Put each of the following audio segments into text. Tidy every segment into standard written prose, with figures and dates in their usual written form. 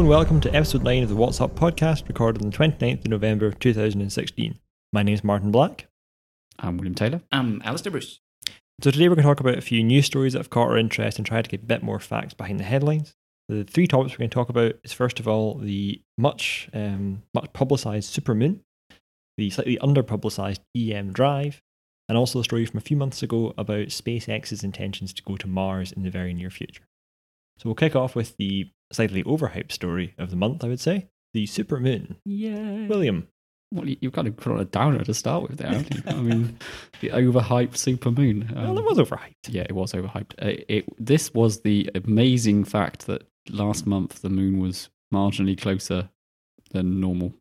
and welcome to episode 9 of the What's Up podcast, recorded on the 29th of November 2016. My name is Martin Black. I'm William Taylor. I'm Alistair Bruce. So today we're going to talk about a few news stories that have caught our interest and try to get a bit more facts behind the headlines. The three topics we're going to talk about is, first of all, the much publicised supermoon, the slightly under-publicised EM drive, and also a story from a few months ago about SpaceX's intentions to go to Mars in the very near future. So we'll kick off with the slightly overhyped story of the month, I would say, the supermoon. Yeah. William. Well, you've got to put on a downer to start with there, haven't you? I mean, the overhyped supermoon. Well, it was overhyped. Yeah, it was overhyped. This was the amazing fact that last month the moon was marginally closer than normal.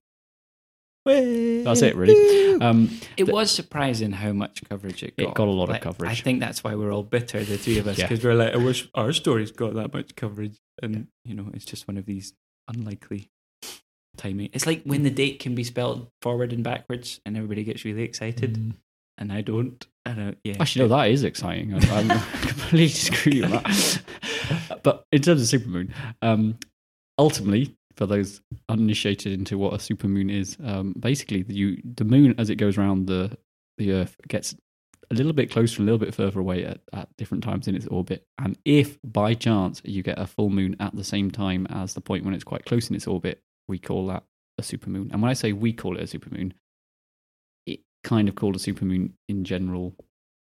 That's it, really. It was surprising how much coverage it got. It got a lot of coverage. I think that's why we're all bitter, the three of us, Yeah. because we're like, I wish our stories got that much coverage. And, you know, it's just one of these unlikely timing. It's like when the date can be spelled forward and backwards and everybody gets really excited, and I don't. Yeah. Actually, no, that is exciting. I'm completely disagree with that. But in terms of supermoon, ultimately, for those uninitiated into what a supermoon is, basically the moon, as it goes around the Earth, gets a little bit closer, a little bit further away at different times in its orbit. And if by chance you get a full moon at the same time as the point when it's quite close in its orbit, we call that a supermoon. And when I say we call it a supermoon, it kind of called a supermoon in general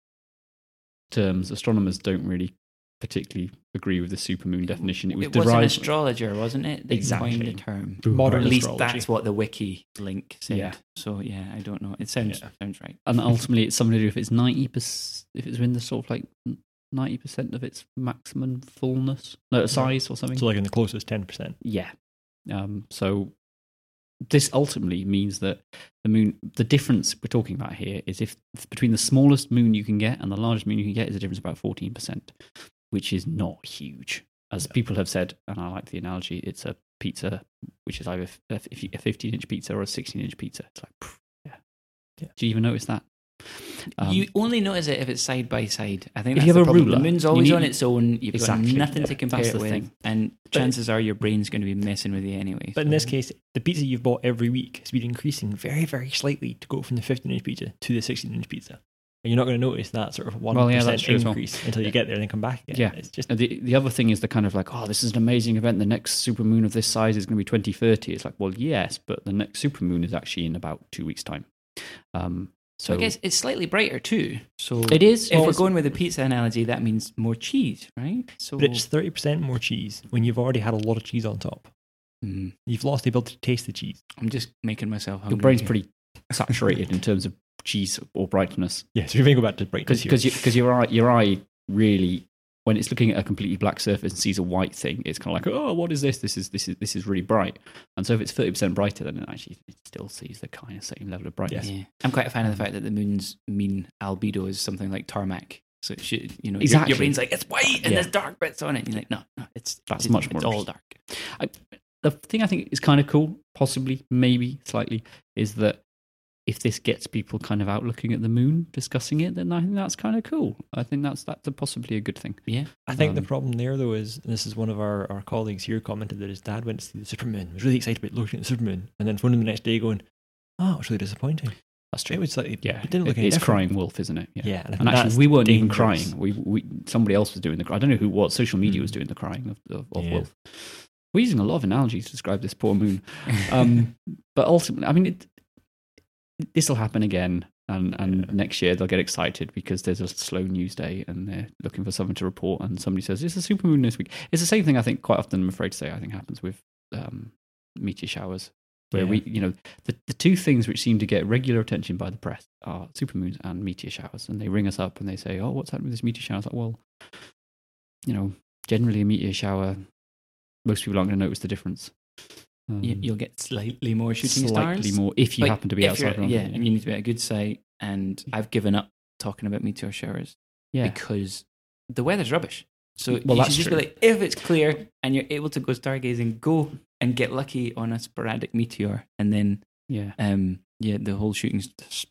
terms. Astronomers don't really particularly agree with the supermoon definition. It was derived an astrologer, wasn't it? That Exactly. coined the term. Modern At least astrology. that's what the wiki link said. Yeah. So yeah, I don't know. It sounds right. And ultimately, it's something to do if it's 90%, if it's in the sort of like 90% of its maximum fullness, size or something. So like in the closest 10%. Yeah. So this ultimately means that the moon, the difference we're talking about here is if between the smallest moon you can get and the largest moon you can get is a difference of about 14%, which is not huge. As people have said, and I like the analogy, it's a pizza, which is either a 15-inch pizza or a 16-inch pizza. It's like, yeah. Do you even notice that? You only notice it if it's side by side. I think if that's you have the a problem. ruler, The moon's always on its own. You've Exactly. got nothing to Yeah. compare That's it the with, thing. and chances are your brain's going to be messing with you anyway. But in this case, the pizza you've bought every week has been increasing very, very slightly to go from the 15-inch pizza to the 16-inch pizza. And you're not going to notice that sort of 1% that's true as well. increase until you get there and then come back again. Yeah. It's just And the other thing is the kind of like, oh, this is an amazing event. The next supermoon of this size is going to be 2030. It's like, well, yes, but the next supermoon is actually in about 2 weeks' time. So I guess it's slightly brighter too. So it is. If we're going with the pizza analogy, that means more cheese, right? So but it's 30% more cheese when you've already had a lot of cheese on top. You've lost the ability to taste the cheese. I'm just making myself hungry. your brain's here. pretty saturated in terms of cheese or brightness. Yeah, so if we go back to brightness Because your eye really, when it's looking at a completely black surface and sees a white thing, it's kind of like, oh, what is this? This is really bright. And so if it's 30% brighter, then it still sees the kind of same level of brightness. Yeah. I'm quite a fan of the fact that the moon's mean albedo is something like tarmac. So it should, Exactly. your brain's like, it's white and Yeah. there's dark bits on it. And you're like, no, it's much more all dark. The thing I think is kind of cool, possibly, maybe, slightly, is that if this gets people kind of out looking at the moon, discussing it, then I think that's kind of cool. I think that's possibly a good thing. Yeah. I think the problem there, though, is, and this is one of our colleagues here commented that his dad went to see the supermoon, was really excited about looking at the supermoon, and then phoned him the next day going, oh, it's really disappointing. That's true. It was slightly, Yeah, it didn't look any it's different. crying wolf, isn't it? Yeah, and I think and actually, that's we weren't even dangerous. crying. We somebody else was doing the crying. I don't know who was. Social media was doing the crying of Yeah. wolf. We're using a lot of analogies to describe this poor moon. But ultimately, I mean, this will happen again. And next year they'll get excited because there's a slow news day and they're looking for something to report. And somebody says, it's a supermoon this week. It's the same thing I think quite often, I'm afraid to say, I think happens with meteor showers. Where the two things which seem to get regular attention by the press are supermoons and meteor showers. And they ring us up and they say, oh, what's happening with this meteor shower? It's like, well, generally a meteor shower, most people aren't going to notice the difference. You'll get slightly more shooting Slightly stars. more if you happen to be outside. And you need to be at a good site. And I've given up talking about meteor showers because the weather's rubbish. So you should just be like, if it's clear and you're able to go stargazing, go and get lucky on a sporadic meteor, and then the whole shooting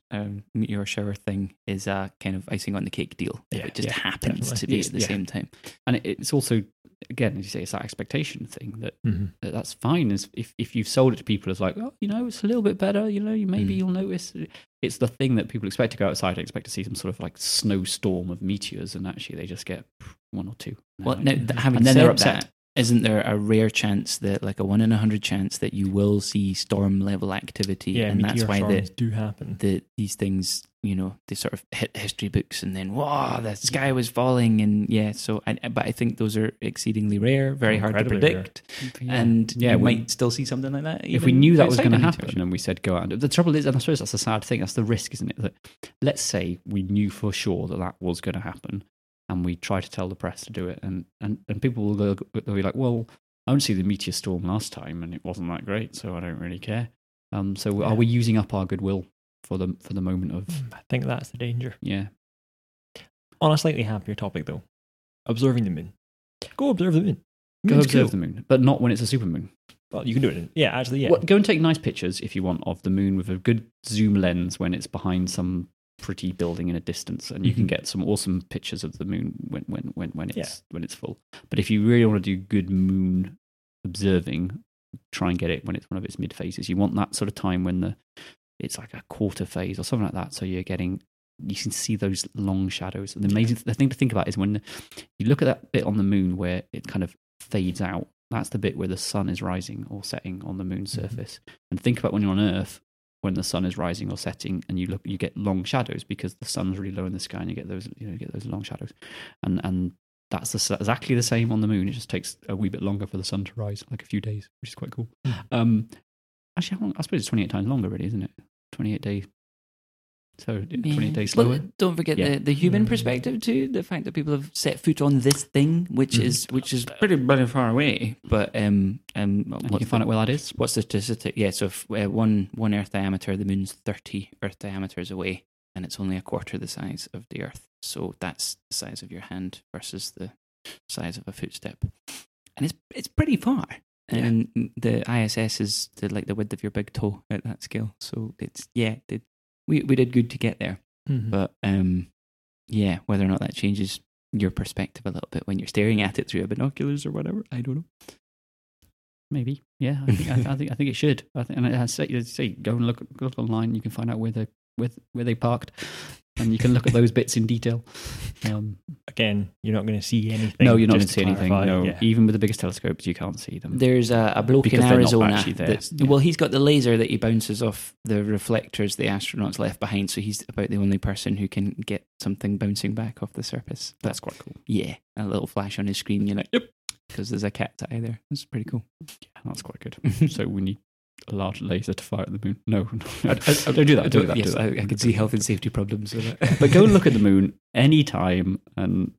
meteor shower thing is a kind of icing on the cake deal. Yeah, It just happens definitely. to be at the same time. And it's also, again, as you say, it's that expectation thing that Mhm. that's fine. As if you've sold it to people as like, oh, it's a little bit better, maybe you'll notice. It's the thing that people expect to go outside and expect to see some sort of like snowstorm of meteors, and actually they just get one or two. Well, now, having and then said they're upset. that, isn't there a rare chance that, like a 1 in 100 chance, that you will see storm level activity? Yeah, and that's meteor why storms do happen. these things, they sort of hit history books, and then wow, the sky was falling, and but I think those are exceedingly rare, very hard to Incredibly predict, and you might still see something like that. If we knew that was going to outside of happen meteors. and we said go out, and the trouble is, and I suppose that's the sad thing, that's the risk, isn't it? That let's say we knew for sure that was going to happen, and we try to tell the press to do it, and people will they'll be like, well, I only see the meteor storm last time, and it wasn't that great, so I don't really care. So are we using up our goodwill for the moment of? I think that's the danger. Yeah. On a slightly happier topic, though, observing the moon. Go observe the moon. Go Moon's observe cool. the moon, but not when it's a supermoon. Well, you can do it. Yeah, actually, yeah. Well, go and take nice pictures if you want of the moon with a good zoom lens when it's behind some pretty building in a distance, and you can get some awesome pictures of the moon when it's full. But if you really want to do good moon observing, try and get it when it's one of its mid phases. You want that sort of time when it's like a quarter phase or something like that, so you can see those long shadows. And the thing to think about is when you look at that bit on the moon where it kind of fades out, that's the bit where the sun is rising or setting on the moon's surface. And think about when you're on Earth, when the sun is rising or setting, and you get long shadows because the sun's really low in the sky, and you get those long shadows, and that's exactly the same on the moon. It just takes a wee bit longer for the sun to rise, like a few days, which is quite cool. Actually, how long? I suppose it's 28 times longer, really, isn't it? 28 days. So 28 days slower. Well, don't forget the human perspective too. The fact that people have set foot on this thing, which is pretty bloody far away. But and you can find out where that is. What's the statistic? Yeah, so if one Earth diameter, the moon's 30 Earth diameters away, and it's only a quarter the size of the Earth. So that's the size of your hand versus the size of a footstep, and it's pretty far. Yeah. And the ISS is the width of your big toe at that scale. So we did good to get there. But whether or not that changes your perspective a little bit when you're staring at it through a binoculars or whatever, I don't know. Maybe, yeah. I think it should. And I say go and look online. You can find out where they parked, and you can look at those bits in detail. Again, you're not going to see anything. No, you're not going just to see anything. clarify, No, yeah. even with the biggest telescopes, you can't see them. There's a bloke Because in they're not Arizona. actually there. Well, he's got the laser that he bounces off the reflectors the astronauts left behind, so he's about the only person who can get something bouncing back off the surface. That's quite cool. Yeah, a little flash on his screen. You're like, yep, because there's a cat's eye there. That's pretty cool. Yeah, that's quite good. So we need a large laser to fire at the moon. No, I don't do that. Don't do that. Yes, do that. I could see health and safety problems with it. But go and look at the moon anytime, and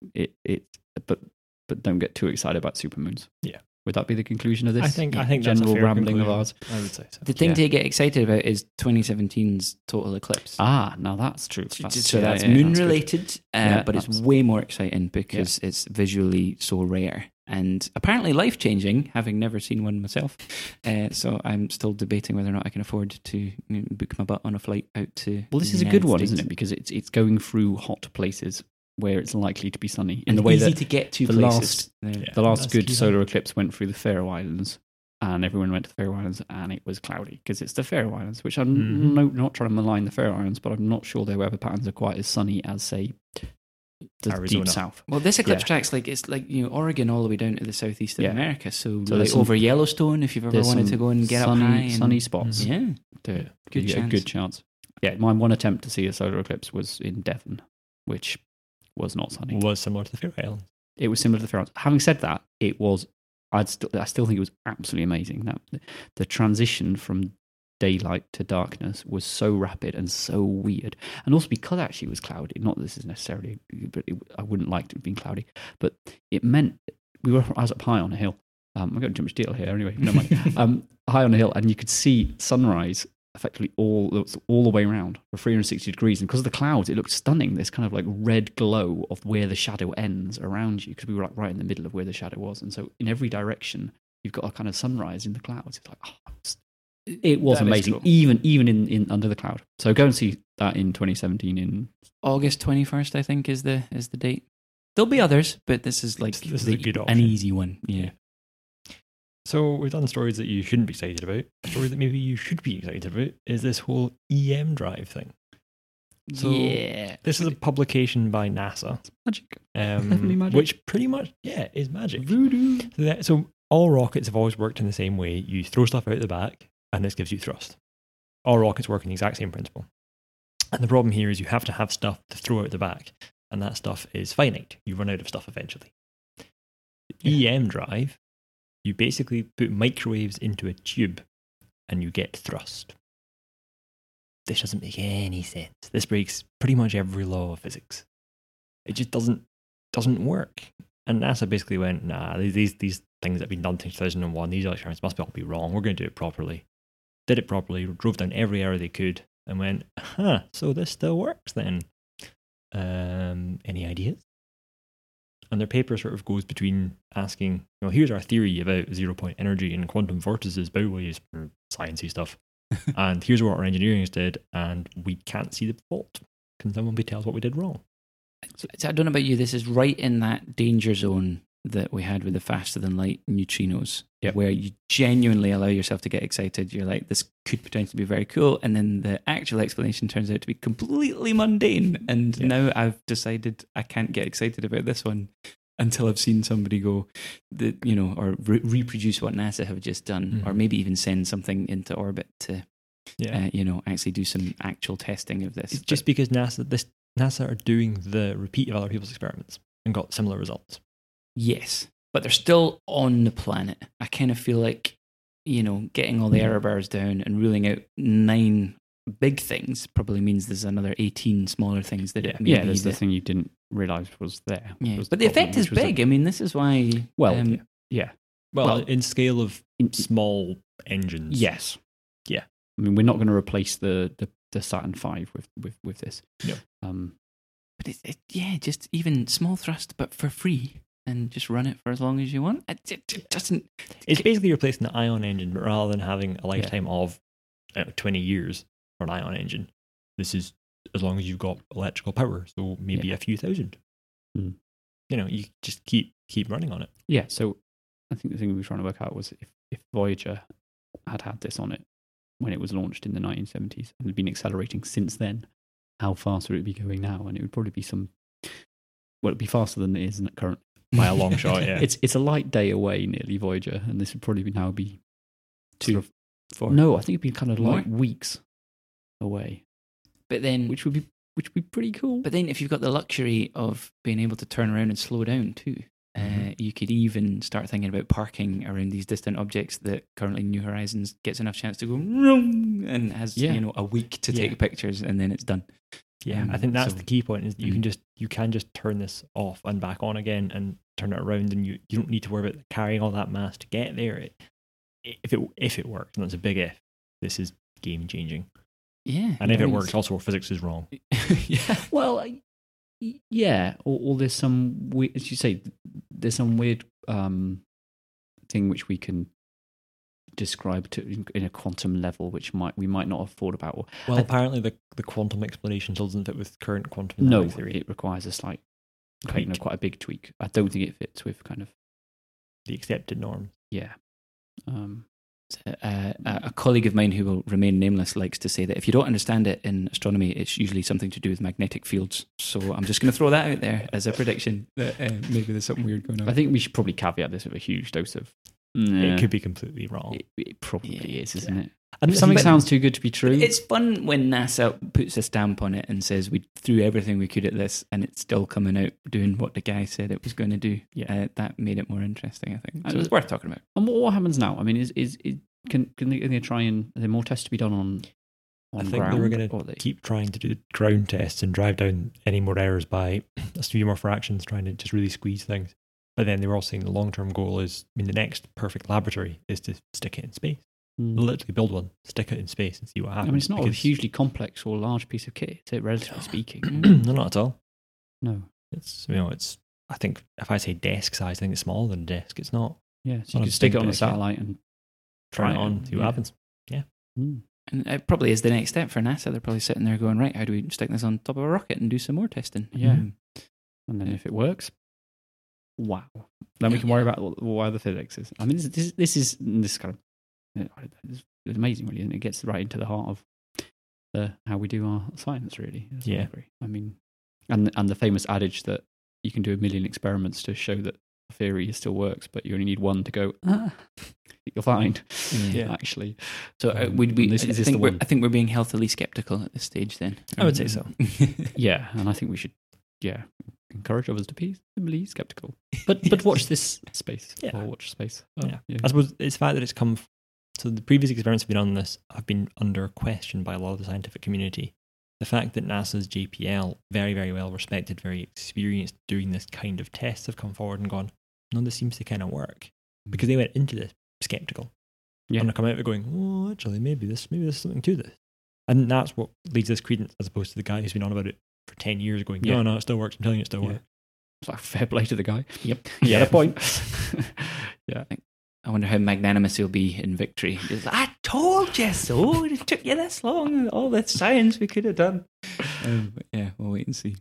but don't get too excited about supermoons. Yeah. Would that be the conclusion of this? I think that's a general fair rambling conclusion. of ours. I would say so. The thing Yeah. to get excited about is 2017's total eclipse. Now that's true. So that's yeah, moon that's good. related, Yeah, but it's that's- way more exciting because it's visually so rare and apparently life changing. Having never seen one myself, so I'm still debating whether or not I can afford to book my butt on a flight out to. Well, this the is a good United one, States. isn't it? Because it's going through hot places where it's likely to be sunny. In And the way easy that to get to the places. the last that's good key, solar eclipse went through the Faroe Islands, and everyone went to the Faroe Islands, and it was cloudy because it's the Faroe Islands. Which I'm not trying to malign the Faroe Islands, but I'm not sure their weather patterns are quite as sunny as say the Arizona. deep south. Well, this eclipse Yeah. tracks it's like Oregon all the way down to the southeast of Yeah. America. So So like there's some- over Yellowstone, if you've ever There's wanted some to go and get sunny, up high. And, sunny spots. Yeah. to Good give you a chance. good chance. Yeah, my one attempt to see a solar eclipse was in Devon, which was not sunny. Was similar to the Faroe Islands. It was similar to the Faroe Islands. Having said that, it was. I still think it was absolutely amazing. That the transition from daylight to darkness was so rapid and so weird, and also because actually it was cloudy. Not that this is necessarily, but I wouldn't like to have been cloudy. But it meant I was up high on a hill. I'm going too much detail here anyway. No mind. High on a hill, and you could see sunrise effectively all the way around for 360 degrees. And because of the clouds, it looked stunning. This kind of like red glow of where the shadow ends around you, because we were like right in the middle of where the shadow was. And so in every direction, you've got a kind of sunrise in the clouds. It's like, It was That is amazing, cool. even in Under the Cloud. So go and see that in 2017 in August 21st, I think, is the date. There'll be others, but this is like This is a good an option. easy one. Yeah. So we've done stories that you shouldn't be excited about. A story that maybe you should be excited about is this whole EM drive thing. So yeah. this is a publication by NASA, magic. Definitely magic. which pretty much is magic. Voodoo. So all rockets have always worked in the same way. You throw stuff out the back, and this gives you thrust. All rockets work in the exact same principle. And the problem here is you have to have stuff to throw out the back, and that stuff is finite. You run out of stuff eventually. The EM drive, you basically put microwaves into a tube, and you get thrust. This doesn't make any sense. This breaks pretty much every law of physics. It just doesn't work. And NASA basically went, nah, these things that have been done since 2001, these experiments must all be wrong. We're going to do it properly. Did it properly, drove down every error they could, and went, so this still works then. Any ideas? And their paper sort of goes between asking, here's our theory about zero-point energy and quantum vortices, bow waves, sciencey stuff. And here's what our engineers did, and we can't see the fault. Can someone tell us what we did wrong? So I don't know about you. This is right in that danger zone that we had with the faster than light neutrinos, where you genuinely allow yourself to get excited. You're like, this could potentially be very cool, and then the actual explanation turns out to be completely mundane. And now I've decided I can't get excited about this one until I've seen somebody go, or reproduce what NASA have just done, or maybe even send something into orbit to, actually do some actual testing of this. It's just because NASA are doing the repeat of other people's experiments and got similar results. Yes, but they're still on the planet. I kind of feel like, getting all the error bars down and ruling out 9 big things probably means there's another 18 smaller things that it may be. There's the thing you didn't realise was there. Yeah, but the effect is big. I mean, this is why... Well, in scale of small engines. Yes. Yeah. I mean, we're not going to replace the Saturn V with this. No. But just even small thrust, but for free, and just run it for as long as you want. It doesn't... It's basically replacing the ion engine, but rather than having a lifetime of 20 years for an ion engine, this is as long as you've got electrical power, so maybe a few thousand. You just keep running on it. Yeah, so I think the thing we were trying to work out was if Voyager had this on it when it was launched in the 1970s and had been accelerating since then, how fast would it be going now? And it would probably be it'd be faster than it is currently. By a long shot, yeah. It's a light day away, nearly, Voyager, and this would probably be 2 4. No, I think it'd be kind of like weeks away. But then, which would be pretty cool. But then, if you've got the luxury of being able to turn around and slow down too, you could even start thinking about parking around these distant objects that currently New Horizons gets enough chance to go and has a week to take pictures, and then it's done. Yeah, I think that's the key point. Is you can just turn this off and back on again and turn it around, and you don't need to worry about carrying all that mass to get there. If it works, and that's a big if, this is game changing. Yeah, and if it works, also physics is wrong. Yeah, well, or there's some weird, as you say, there's some weird thing which we can describe in a quantum level, which we might not have thought about. Well, apparently the quantum explanation doesn't fit with current quantum mechanics theory. It requires a slight, quite a big tweak. I don't think it fits with kind of the accepted norm. Yeah. A colleague of mine who will remain nameless likes to say that if you don't understand it in astronomy, it's usually something to do with magnetic fields. So I'm just going to throw that out there as a prediction that maybe there's something weird going on. I think we should probably caveat this with a huge dose of... It could be completely wrong. It probably is, isn't it? And if something sounds too good to be true... It's fun when NASA puts a stamp on it and says we threw everything we could at this and it's still coming out doing what the guy said it was going to do. That made it more interesting, I think. So it's worth talking about. And what happens now? I mean, can they try and... Are there more tests to be done on I think ground? they were going to keep trying to do ground tests and drive down any more errors by a few more fractions, trying to just really squeeze things. But then they were also saying the long-term goal is, the next perfect laboratory is to stick it in space. Literally build one, stick it in space and see what happens. I mean, it's not a hugely complex or large piece of kit, is it, relatively speaking? No, not at all. No. It's, I think if I say desk size, I think it's smaller than a desk. It's not. Yeah, so you can stick it on a satellite and try it on, see what happens. Yeah. Mm. And it probably is the next step for NASA. They're probably sitting there going, right, how do we stick this on top of a rocket and do some more testing? Yeah. And then if it works, wow. Then we can worry about why the physics is. I mean, this is kind of it's amazing, really, and it gets right into the heart of how we do our science, really. Yeah. I mean, and the famous adage that you can do 1 million experiments to show that the theory still works, but you only need one to go, you'll find, actually. So I think we're being healthily skeptical at this stage then. I would say so. Yeah, and I think we should, encourage others to be skeptical. But watch this space. Yeah. Or watch space. I suppose it's the fact that it's come... So the previous experiments have been on this have been under question by a lot of the scientific community. The fact that NASA's JPL, very, very well respected, very experienced doing this kind of tests, have come forward and gone, no, this seems to kind of work. Because they went into this skeptical. Yeah. And they come out of it going, oh, actually, maybe there's something to this. And that's what leads this credence, as opposed to the guy who's been on about it for 10 years going, no, it still works. I'm telling you it still works. It's like fair play to the guy. Yep. He had a point. Yeah. I wonder how magnanimous he'll be in victory. He's like, I told you so. It took you this long. All that science we could have done. But yeah, we'll wait and see.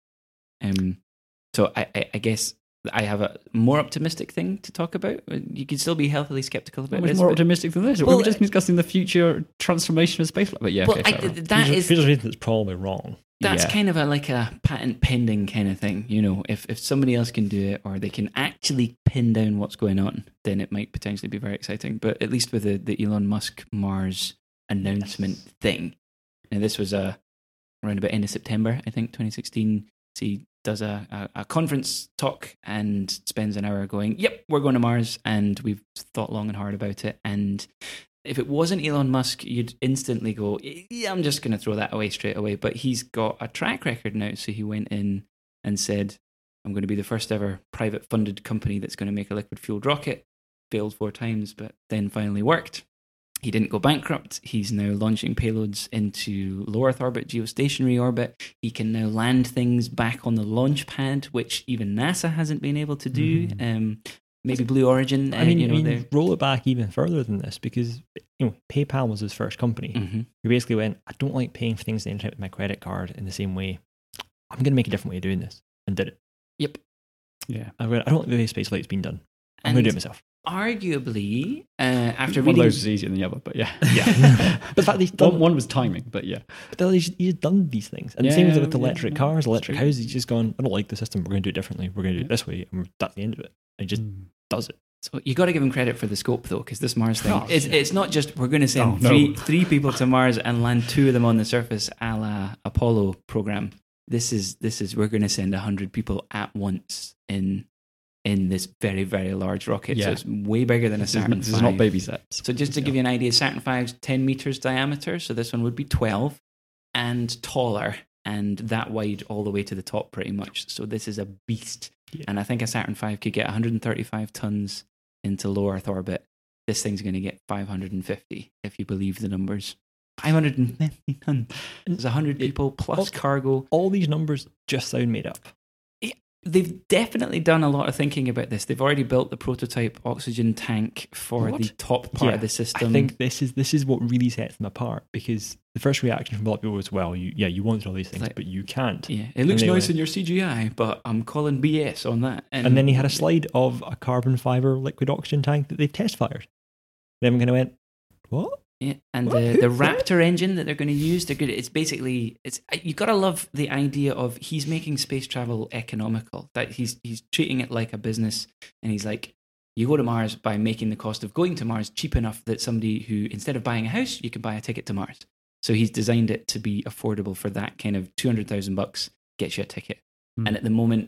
So I guess I have a more optimistic thing to talk about. You can still be healthily skeptical about What this. was more optimistic than this? Well, we were just discussing the future transformation of spaceflight. But yeah, well, okay, fair enough. that Here's is a reason that's probably wrong. That's kind of like a patent pending kind of thing. You know, if somebody else can do it or they can actually pin down what's going on, then it might potentially be very exciting. But at least with the Elon Musk Mars announcement thing, and this was around about end of September, I think, 2016. So he does a conference talk and spends an hour going, yep, we're going to Mars, and we've thought long and hard about it. And if it wasn't Elon Musk, you'd instantly go, yeah, I'm just going to throw that away straight away. But he's got a track record now. So he went in and said, I'm going to be the first ever private funded company that's going to make a liquid fueled rocket. Failed 4 times, but then finally worked. He didn't go bankrupt. He's now launching payloads into low Earth orbit, geostationary orbit. He can now land things back on the launch pad, which even NASA hasn't been able to do. Maybe Blue Origin. I mean, roll it back even further than this, because PayPal was his first company. Mm-hmm. He basically went, I don't like paying for things on the internet with my credit card in the same way. I'm going to make a different way of doing this, and did it. Yep. Yeah. I don't like the way spaceflight's been done. I'm going to do it myself. Arguably, after one reading... of those is easier than the other, but yeah. But the fact he's done... One was timing, but yeah. But he's done these things. And the same with electric cars, electric houses. He's just gone, I don't like the system, we're going to do it differently. We're going to do it this way, and that's the end of it. And he just does it. So you got to give him credit for the scope, though, because this Mars thing, it's not just we're going to send three people to Mars and land 2 of them on the surface, a la Apollo program. This is we're going to send 100 people at once in this very, very large rocket. So it's way bigger than a Saturn V. This is not baby steps. So just to give you an idea, Saturn V's 10 meters diameter. So this one would be 12 and taller and that wide all the way to the top pretty much. So this is a beast. Yeah. And I think a Saturn V could get 135 tons into low Earth orbit. This thing's going to get 550 if you believe the numbers. 550 tons. There's 100 people plus cargo. All these numbers just sound made up. They've definitely done a lot of thinking about this. They've already built the prototype oxygen tank for the top part of the system. I think this is what really sets them apart, because the first reaction from a lot of people was, well, you wanted all these things, but you can't. Yeah, it looks nice in your CGI, but I'm calling BS on that. And then he had a slide of a carbon fiber liquid oxygen tank that they've test fired. Then we kind of went, what? Yeah, and the Raptor engine that they're going to use, they're good. It's basically, you've got to love the idea of he's making space travel economical. That he's treating it like a business, and he's like, you go to Mars by making the cost of going to Mars cheap enough that somebody who, instead of buying a house, you can buy a ticket to Mars. So he's designed it to be affordable for that kind of $200,000 gets you a ticket. And at the moment,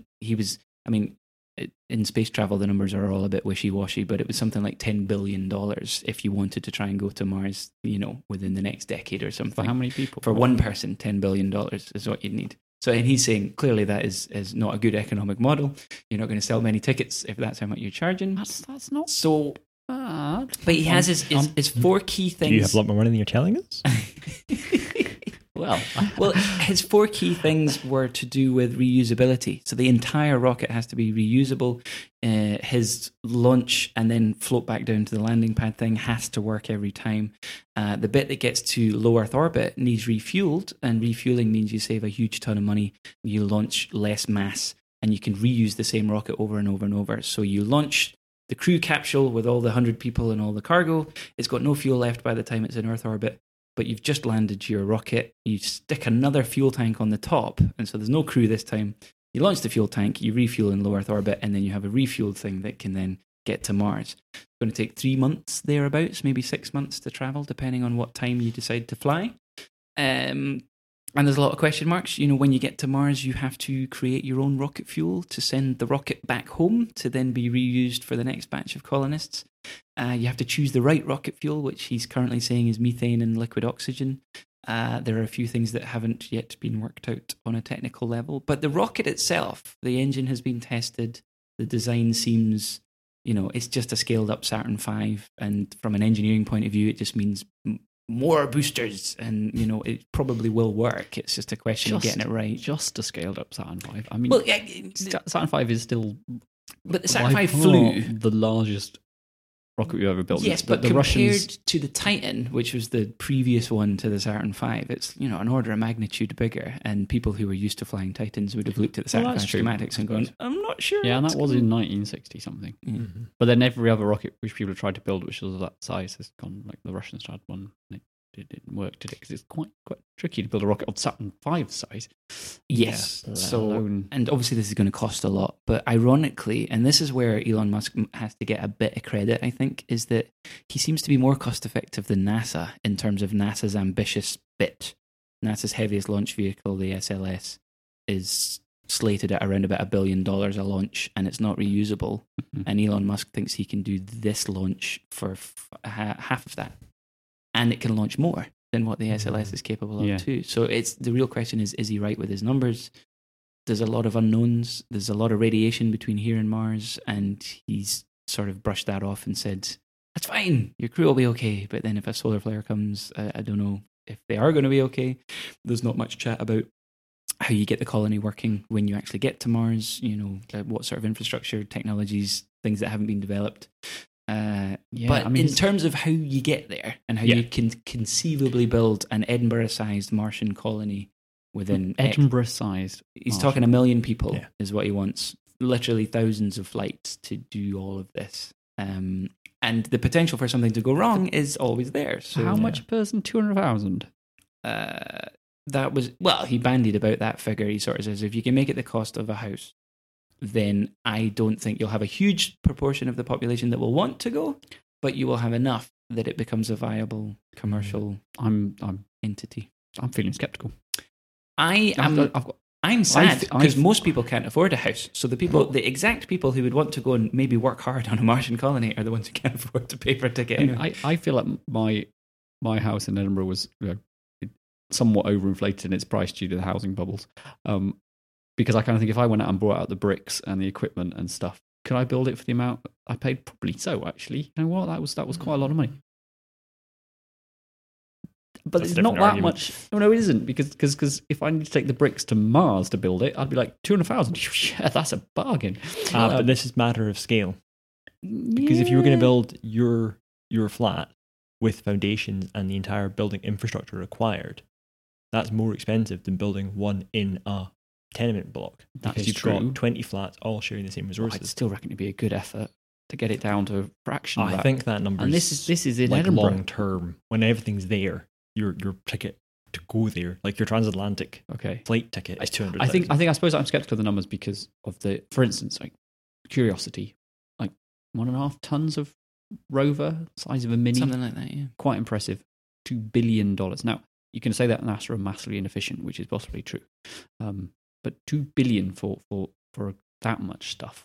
in space travel, the numbers are all a bit wishy-washy, but it was something like $10 billion if you wanted to try and go to Mars, within the next decade or something. For how many people? For one person, $10 billion is what you'd need. So, and he's saying, clearly that is not a good economic model. You're not going to sell many tickets if that's how much you're charging. That's not so bad. But he has his 4 key things. Do you have a lot more money than you're telling us? Well, Well, his 4 key things were to do with reusability. So the entire rocket has to be reusable. His launch and then float back down to the landing pad thing has to work every time. The bit that gets to low Earth orbit needs refueled, and refueling means you save a huge ton of money. You launch less mass, and you can reuse the same rocket over and over and over. So you launch the crew capsule with all the 100 people and all the cargo. It's got no fuel left by the time it's in Earth orbit, but you've just landed your rocket. You stick another fuel tank on the top, and so there's no crew this time. You launch the fuel tank, you refuel in low Earth orbit, and then you have a refueled thing that can then get to Mars. It's going to take 3 months thereabouts, maybe 6 months to travel, depending on what time you decide to fly. And there's a lot of question marks. You know, when you get to Mars, you have to create your own rocket fuel to send the rocket back home to then be reused for the next batch of colonists. You have to choose the right rocket fuel, which he's currently saying is methane and liquid oxygen. There are a few things that haven't yet been worked out on a technical level. But the rocket itself, the engine has been tested. The design seems, you know, it's just a scaled up Saturn V. And from an engineering point of view, it just means more boosters, and you know it probably will work. It's just a question of getting it right. Just a scaled up Saturn V. I mean, well, yeah, Saturn V is still, but the Saturn by V flew the largest rocket we've ever built. Yes, but the compared Russians, to the Titan, which was the previous one to the Saturn V, it's, you know, an order of magnitude bigger. And people who were used to flying Titans would have looked at the Saturn V schematics and gone, "I'm not sure." Yeah, and that was in 1960 something. Mm-hmm. But then every other rocket which people have tried to build, which was that size, has gone. Like the Russians had one. It didn't work, did it? Because it's quite tricky to build a rocket of Saturn V size. Yes. Yeah, so, and obviously this is going to cost a lot. But ironically, and this is where Elon Musk has to get a bit of credit, I think, is that he seems to be more cost effective than NASA in terms of NASA's ambitious bit. NASA's heaviest launch vehicle, the SLS, is slated at around about $1 billion a launch, and it's not reusable. Mm-hmm. And Elon Musk thinks he can do this launch for half of that. And it can launch more than what the SLS is capable of too. So it's the real question is he right with his numbers? There's a lot of unknowns. There's a lot of radiation between here and Mars, and he's sort of brushed that off and said, "That's fine. Your crew will be okay." But then if a solar flare comes, I don't know if they are going to be okay. There's not much chat about how you get the colony working when you actually get to Mars. You know, what sort of infrastructure, technologies, things that haven't been developed. But I mean, in terms of how you get there and how you can conceivably build an Edinburgh-sized Martian colony within Edinburgh-sized, he's talking 1 million people is what he wants. Literally thousands of flights to do all of this, and the potential for something to go wrong is always there. So how much a person? 200,000. That was he bandied about that figure. He sort of says if you can make it the cost of a house, then I don't think you'll have a huge proportion of the population that will want to go, but you will have enough that it becomes a viable commercial entity. I'm feeling skeptical. I'm sad because most people can't afford a house. So the exact people who would want to go and maybe work hard on a Martian colony are the ones who can't afford to pay for a ticket. Anyway. I feel like my house in Edinburgh was somewhat overinflated in its price due to the housing bubbles. Because I kind of think if I went out and brought out the bricks and the equipment and stuff, could I build it for the amount I paid? Probably so, actually. You know what? That was quite a lot of money. But it's not that much. No, it isn't. Because if I need to take the bricks to Mars to build it, I'd be like 200,000. Yeah, that's a bargain. But this is a matter of scale. Because if you were going to build your flat with foundations and the entire building infrastructure required, that's more expensive than building one in a tenement block. Because you've got 20 flats all sharing the same resources. I'd still reckon it'd be a good effort to get it down to a fraction. I think that number and this is in like Edinburgh. Long term, when everything's there, your ticket to go there, like your transatlantic flight ticket, is 200,000. I suppose I'm skeptical of the numbers because of for instance, like Curiosity, like 1.5 tons of rover, size of a mini, something like that. Yeah, quite impressive. $2 billion. Now you can say that NASA are massively inefficient, which is possibly true. But $2 billion for that much stuff.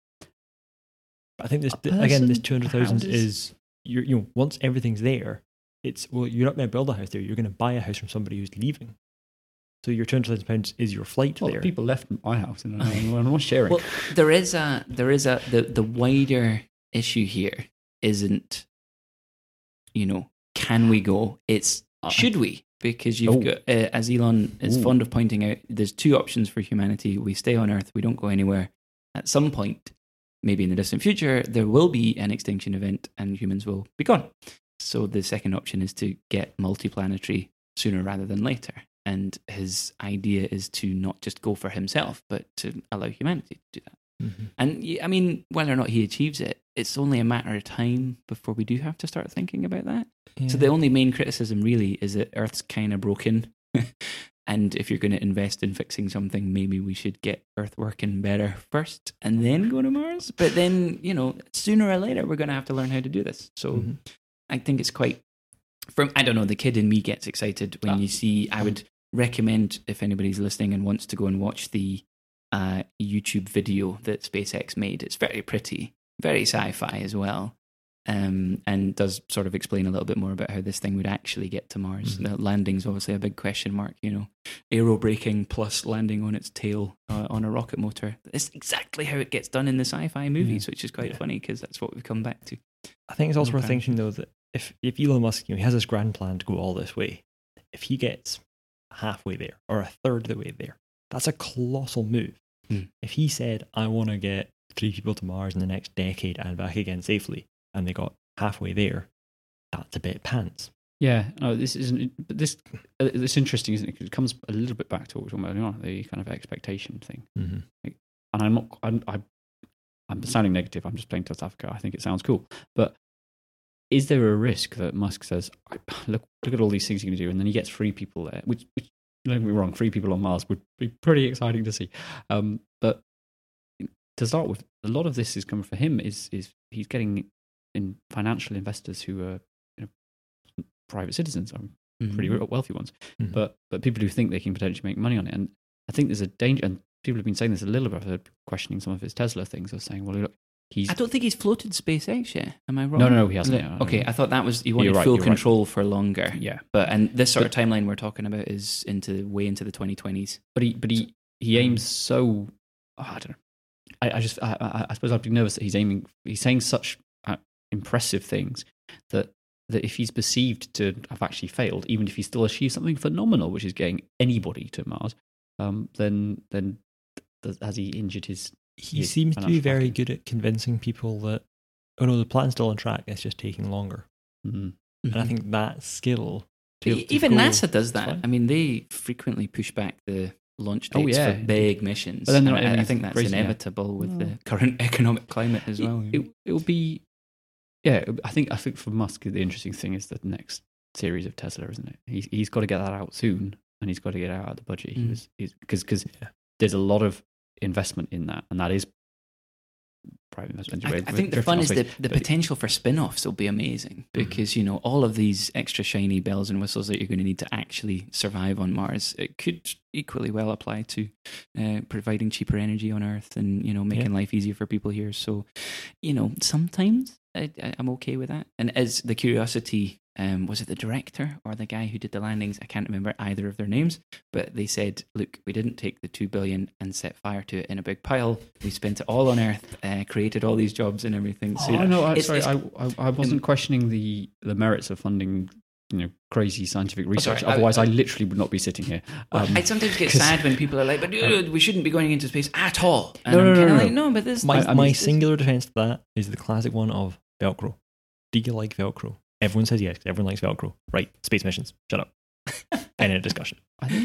I think this 200,000 is once everything's there, you're not going to build a house there. You're going to buy a house from somebody who's leaving. So your £200,000 is your flight there. People left my house and I'm not sharing. Well, the wider issue here isn't, can we go? It's should we? because you've got, as Elon is fond of pointing out, there's two options for humanity. We stay on Earth, we don't go anywhere. At some point, maybe in the distant future, there will be an extinction event and humans will be gone. So the second option is to get multiplanetary sooner rather than later. And his idea is to not just go for himself, but to allow humanity to do that. Mm-hmm. And I mean, whether or not he achieves it, it's only a matter of time before we do have to start thinking about that. Yeah. So the only main criticism really is that Earth's kind of broken. And if you're going to invest in fixing something, maybe we should get Earth working better first and then go to Mars. But then, sooner or later, we're going to have to learn how to do this. So I think it's quite, I don't know, the kid in me gets excited when you see, I would recommend, if anybody's listening and wants to go and watch the YouTube video that SpaceX made. It's very pretty, very sci-fi as well, and does sort of explain a little bit more about how this thing would actually get to Mars. The landing's obviously a big question mark, aero braking plus landing on its tail on a rocket motor. It's exactly how it gets done in the sci-fi movies, which is quite funny because that's what we've come back to. I think it's also worth thinking though that if Elon Musk, he has this grand plan to go all this way, if he gets halfway there or a third of the way there, that's a colossal move. If he said, I want to get 3 people to Mars in the next decade and back again safely, and they got halfway there, that's a bit pants. Yeah, no, this isn't. But this it's interesting, isn't it? Because it comes a little bit back to what we were talking about earlier on, the kind of expectation thing. And I'm not. I'm sounding negative. I'm just playing South Africa. I think it sounds cool, but is there a risk that Musk says, "Look at all these things you can do," and then he gets 3 people there, which don't get me wrong, 3 people on Mars would be pretty exciting to see. But to start with, a lot of this is coming for him is he's getting in financial investors who are private citizens, pretty wealthy ones, but people who think they can potentially make money on it. And I think there's a danger, and people have been saying this a little bit. I've heard questioning some of his Tesla things, or saying, well, look, I don't think he's floated SpaceX yet. Am I wrong? No, he hasn't. No. Okay, I thought that was, he wanted full control for longer. Yeah. And this sort of timeline we're talking about is way into the 2020s. But he aims so, I don't know. I suppose I'd be nervous that he's saying such impressive things that if he's perceived to have actually failed, even if he still achieves something phenomenal, which is getting anybody to Mars, then has he injured his... He seems to be very good at convincing people that, the plan's still on track, it's just taking longer. And I think that skill... Even NASA does that. I mean, they frequently push back the launch dates for big missions. But then I think that's inevitable with the current economic climate as well. It will be... Yeah, I think for Musk, the interesting thing is the next series of Tesla, isn't it? He's got to get that out soon, and he's got to get it out of the budget. Because there's a lot of investment in that, and that is private investment. I think the fun is the potential for spin-offs will be amazing because all of these extra shiny bells and whistles that you're going to need to actually survive on Mars, it could equally well apply to providing cheaper energy on Earth and making life easier for people here. So sometimes I'm okay with that. And as the Curiosity, was it the director or the guy who did the landings? I can't remember either of their names, but they said, look, we didn't take the $2 billion and set fire to it in a big pile. We spent it all on Earth, created all these jobs and everything. So I wasn't questioning the merits of funding crazy scientific research. Otherwise, I literally would not be sitting here. I sometimes get sad when people are like, but we shouldn't be going into space at all. And No, but this... My singular defense to that is the classic one of Velcro. Do you like Velcro? Everyone says yes, because everyone likes Velcro. Right, space missions. Shut up. End of discussion.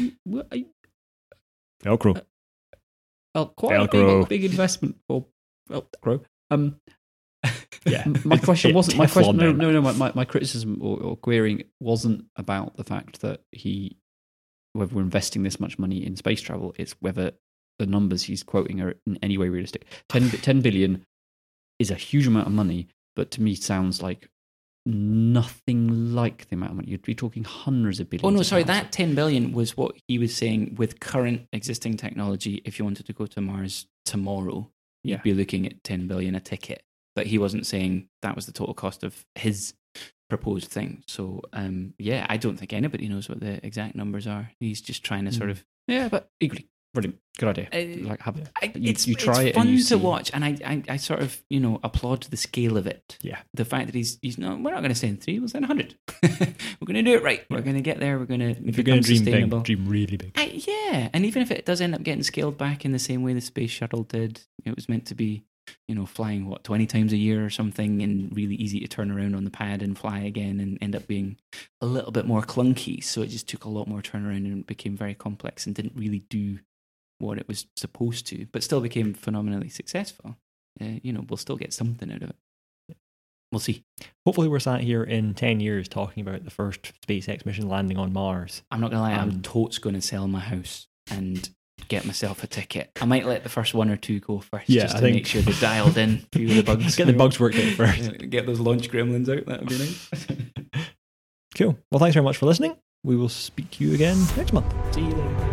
Velcro. Quite a big investment for Velcro. Yeah. My question wasn't my question. No. My criticism or querying wasn't about the fact that whether we're investing this much money in space travel. It's whether the numbers he's quoting are in any way realistic. 10 billion is a huge amount of money, but to me sounds like nothing like the amount of money. You'd be talking hundreds of billions. Oh no, sorry, that 10 billion was what he was saying with current existing technology. If you wanted to go to Mars tomorrow, you'd be looking at 10 billion a ticket. But he wasn't saying that was the total cost of his proposed thing. So I don't think anybody knows what the exact numbers are. He's just trying to sort of... Yeah, but equally, Brilliant. Good idea. You It's try it and fun you to see. watch, and I sort of applaud the scale of it. Yeah. The fact that he's no, we're not going to send 3, we'll send 100. We're going to do it right. We're going to get there. We're going to If you're going to dream sustainable. big, dream really big. Yeah, and even if it does end up getting scaled back in the same way the space shuttle did, it was meant to be, flying 20 times a year or something, and really easy to turn around on the pad and fly again, and end up being a little bit more clunky. So it just took a lot more turnaround and became very complex and didn't really do what it was supposed to, but still became phenomenally successful. We'll still get something out of it. We'll see. Hopefully we're sat here in 10 years talking about the first SpaceX mission landing on Mars. I'm not going to lie, I'm totes going to sell my house and get myself a ticket. I might let the first 1 or 2 go first, just to make sure they're dialed in. Few of the bugs. Get the bugs worked out first. Get those launch gremlins out, that would be nice. Cool. Well, thanks very much for listening. We will speak to you again next month. See you later.